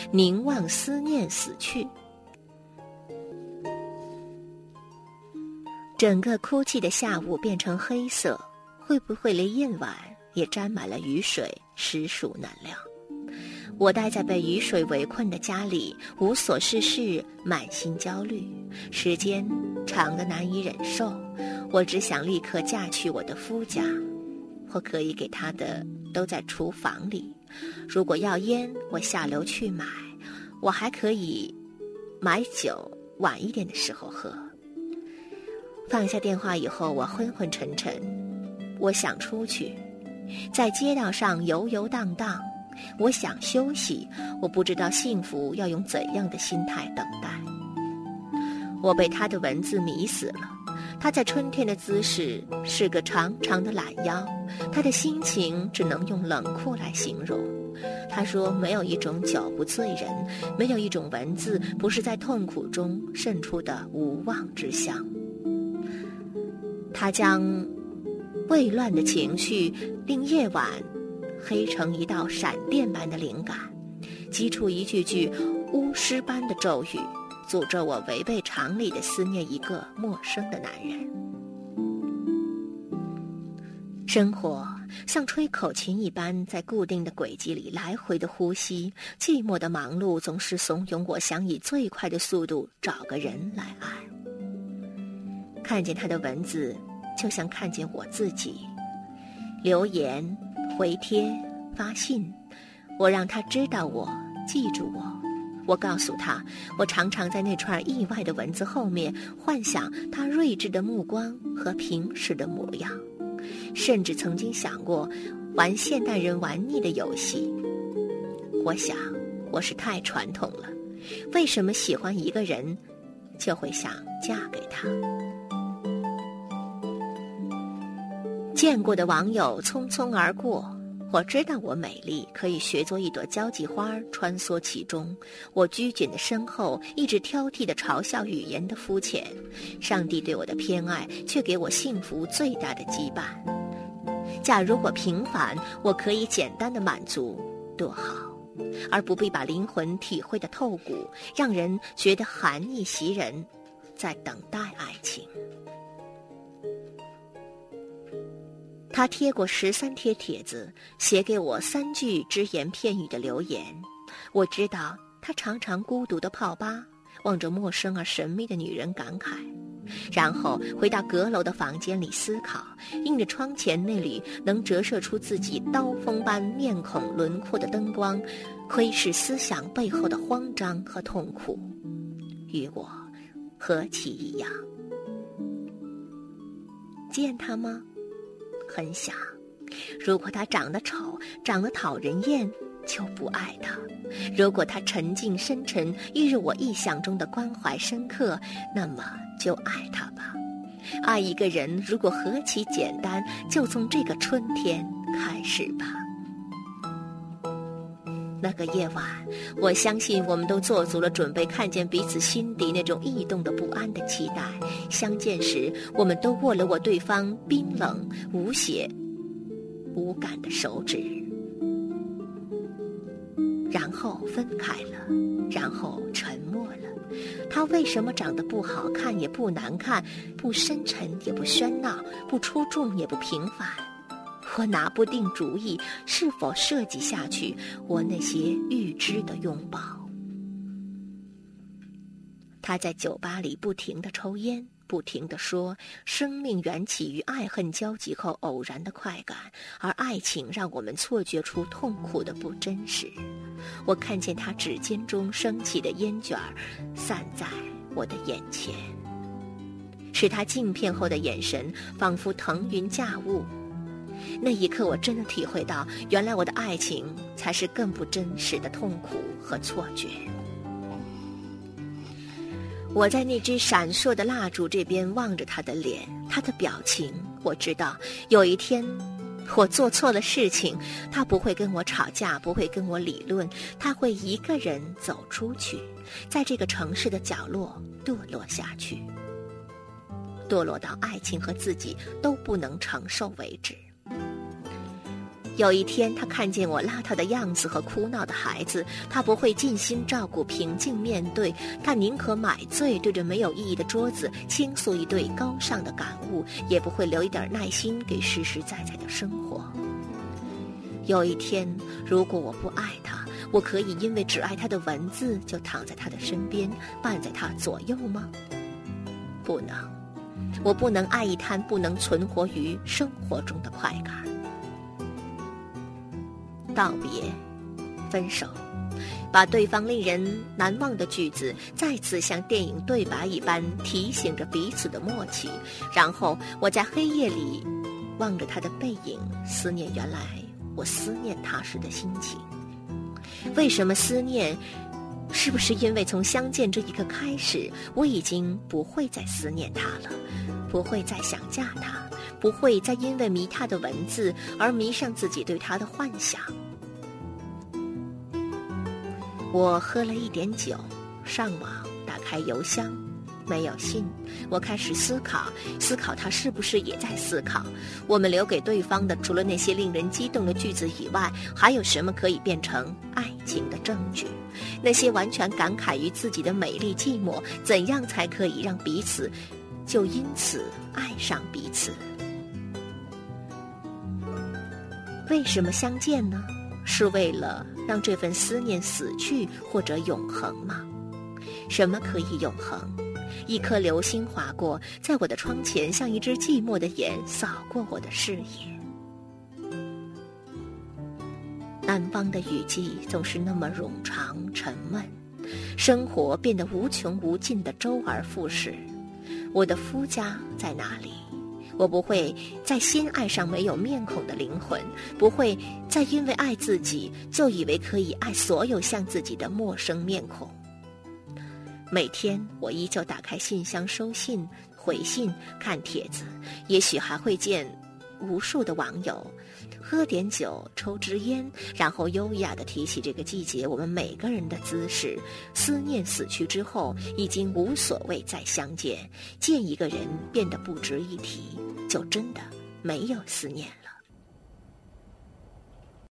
凝望思念死去。整个哭泣的下午变成黑色，会不会连夜晚也沾满了雨水，实属难料。我待在被雨水围困的家里，无所事事，满心焦虑，时间长得难以忍受。我只想立刻嫁去我的夫家，我可以给他的都在厨房里。如果要烟，我下楼去买，我还可以买酒，晚一点的时候喝。放下电话以后，我昏昏沉沉，我想出去，在街道上游游荡荡。我想休息，我不知道幸福要用怎样的心态等待。我被他的文字迷死了，他在春天的姿势是个长长的懒腰，他的心情只能用冷酷来形容。他说没有一种酒不醉人，没有一种文字不是在痛苦中渗出的无望之香。他将未乱的情绪令夜晚黑成一道闪电般的灵感，击出一句句巫师般的咒语，诅咒我违背常理的思念一个陌生的男人。生活像吹口琴一般在固定的轨迹里来回的呼吸，寂寞的忙碌总是怂恿我想以最快的速度找个人来爱。看见他的文字，就像看见我自己，留言回帖发信，我让他知道我，记住我。我告诉他，我常常在那串意外的文字后面幻想他睿智的目光和平时的模样，甚至曾经想过玩现代人玩腻的游戏。我想我是太传统了，为什么喜欢一个人就会想嫁给他？见过的网友匆匆而过，我知道我美丽，可以学作一朵交际花穿梭其中。我拘谨的身后一直挑剔地嘲笑语言的肤浅，上帝对我的偏爱却给我幸福最大的羁绊。假如我平凡，我可以简单的满足，多好，而不必把灵魂体会得透骨，让人觉得寒意袭人，在等待爱情。他贴过13贴帖子，写给我3句只言片语的留言。我知道他常常孤独的泡吧，望着陌生而神秘的女人感慨，然后回到阁楼的房间里思考，映着窗前那里能折射出自己刀锋般面孔轮廓的灯光，窥视思想背后的慌张和痛苦，与我何其一样。见他吗？很想。如果他长得丑，长得讨人厌，就不爱他；如果他沉静深沉，一如我意想中的关怀深刻，那么就爱他吧。爱一个人如果何其简单，就从这个春天开始吧。那个夜晚，我相信我们都做足了准备看见彼此心底那种异动的不安的期待。相见时，我们都握了握对方冰冷无血无感的手指，然后分开了，然后沉默了。他为什么长得不好看也不难看，不深沉也不喧闹，不出众也不平凡？我拿不定主意是否设计下去我那些预知的拥抱。他在酒吧里不停地抽烟，不停地说生命缘起于爱恨交集后偶然的快感，而爱情让我们错觉出痛苦的不真实。我看见他指尖中升起的烟卷散在我的眼前，是他镜片后的眼神仿佛腾云驾雾。那一刻我真的体会到，原来我的爱情才是更不真实的痛苦和错觉。我在那支闪烁的蜡烛这边望着他的脸，他的表情，我知道有一天我做错了事情，他不会跟我吵架，不会跟我理论，他会一个人走出去，在这个城市的角落堕落下去，堕落到爱情和自己都不能承受为止。 有一天，他看见我邋遢的样子和哭闹的孩子，他不会尽心照顾、平静面对，他宁可买醉，对着没有意义的桌子倾诉一堆高尚的感悟，也不会留一点耐心给实实在在的生活。有一天，如果我不爱他，我可以因为只爱他的文字，就躺在他的身边，伴在他左右吗？不能，我不能爱一滩不能存活于生活中的快感。道别，分手，把对方令人难忘的句子再次像电影对白一般提醒着彼此的默契，然后我在黑夜里望着他的背影，思念原来我思念他时的心情。为什么思念？是不是因为从相见这一刻开始，我已经不会再思念他了，不会再想嫁他，不会再因为迷他的文字而迷上自己对他的幻想。我喝了一点酒，上网打开邮箱，没有信。我开始思考他是不是也在思考，我们留给对方的除了那些令人激动的句子以外，还有什么可以变成爱情的证据？那些完全感慨于自己的美丽寂寞，怎样才可以让彼此就因此爱上彼此？为什么相见呢？是为了让这份思念死去或者永恒吗？什么可以永恒？一颗流星划过，在我的窗前，像一只寂寞的眼扫过我的视野。南方的雨季总是那么冗长沉闷，生活变得无穷无尽的周而复始。我的夫家在哪里？我不会再先爱上没有面孔的灵魂，不会再因为爱自己就以为可以爱所有像自己的陌生面孔。每天我依旧打开信箱收信、回信、看帖子，也许还会见无数的网友，喝点酒，抽支烟，然后优雅地提起这个季节我们每个人的姿势。思念死去之后，已经无所谓再相见，见一个人变得不值一提，就真的没有思念了。